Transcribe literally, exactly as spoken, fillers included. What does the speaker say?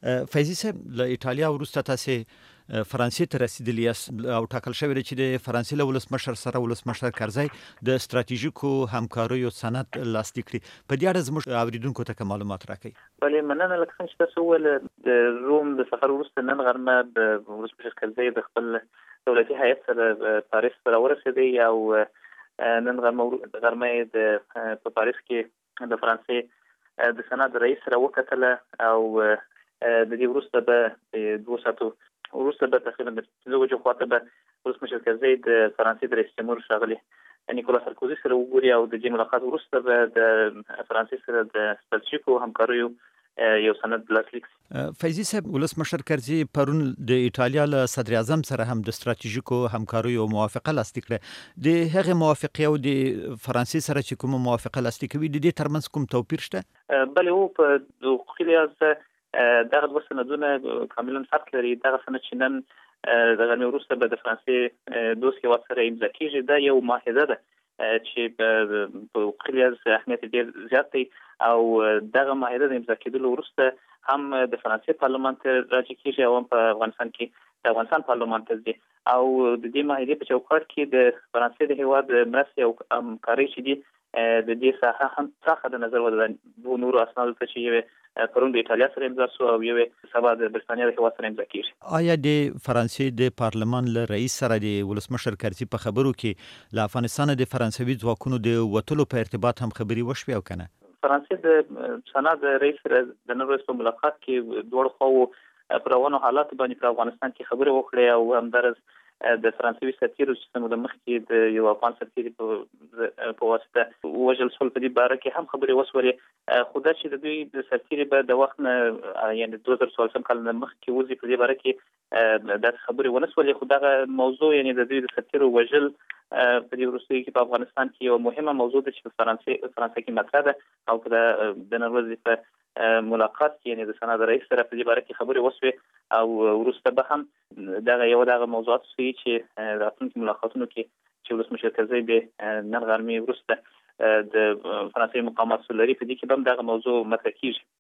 فیضي صاحب له ایټالیا وروسته تاسو فرانسې ته رسیدلی یاست او ټاکل شوی چې د فرانسې له ولسمشر سره ولسمشر کرزی د ستراتیژیکو همکاریو سند لاسلیک کړي. په دې اړه زموږ اوریدونکو ته معلومات راکړئ. بلې مننه، لکه څنګه چې تاسو وویل د روم د سفر وروسته نن غرمه د ولسمشر کرزی د خپل دولتي هیئت سره پاریس ته راورسېدی او نن غرمه غرمه د په پاریس کې د فرانسې د سند رئیس سره وکتله او د دې وروسته به دوه ساعتو وروسته به تقریبا د پنځه بجو خواته به ولسمشر کرزی د فرانسې د رئیس جمهور ښاغلي نیکولا سارکوزي سره وګوري او د دې ملاقات وروسته به د فرانسې سره د ستراتیژیکو همکاریو یو سند لاسلیک شي. فیضي صاحب، ولسمشر کرزي پرون د ایټالیا له صدر اعظم سره هم د ستراتیژیکو همکاریو موافقه لاسلیک کړه. د هغې موافقې او د فرانسې سره چې کومه موافقه لاسلیک کوي د دې ترمنځ کوم توپیر شته؟ بلې او په د حقوقي لحاظ دغه دوه سندونه کاملا فرق لري. دغه سند چې نن د غرمې وروسته به د فرانسې دوست هېواد سره امضا کېږي، دا یو معاهده ده چې په حقوقي لحاظ اهمیت ډېر زیات دی او دغه معاهده د امضا کېدلو وروسته هم د فرانسې پارلمان ته راجع کېږي او هم په افغانستان کې د افغانستان پارلمان ته ځي او د دې معاهدې په چوکاټ کې د فرانسې د هېواد مرستې او همکارۍ چې دي د دې ساحه هم څخه د نظر ودرېد دوه نورو اسنادو ته چې یو پرون د ایټالیا سره امضا شو او یو سبا د برتانیا د هېواد سره امضا کېږي. آیا د فرانسې د پارلمان له رئیس سره د ولسمشر کرزي په خبرو کې له افغانستان د فرانسوي ځواکونو د وتلو په ارتباط هم خبرې وشوې او کنه؟ فرانسې د سنا د رئیس سره د نن ورځ په ملاقات کې دوه خواو پر روانو حالات باندې په افغانستان کې خبرې وکړې او همدارس د فرانسوي سفیر چې د مخکې د یو افغان سفیر په واسطه وژل شول په دې باره کې هم خبرې وسولې. خو دا چې د دوی د سفیر به د وخت نه یعنې دوه زره څوارلسم کال نه مخکې وځي په دې باره کې داسې خبرې ونه سولې. خو دغه موضوع یعنې د دوی د سفیر وژل په دې وروستیو کې په افغانستان کې یو مهمه موضوع ده چې په فرانسې فرانسې کې مطرح ده او په د نن ورځې په ملاقات کې یعنې د سنا د رئیس سره په دې باره کې خبرې وسوې او وروسته به هم دغه یو دغه موضوعات سوي چې راتلونکي ملاقاتونو کې چې ولسمشر کرزي به نن غرمې وروسته د فرانسې مقامات لري په دې کې به هم دغه موضوع مطرح کېږي.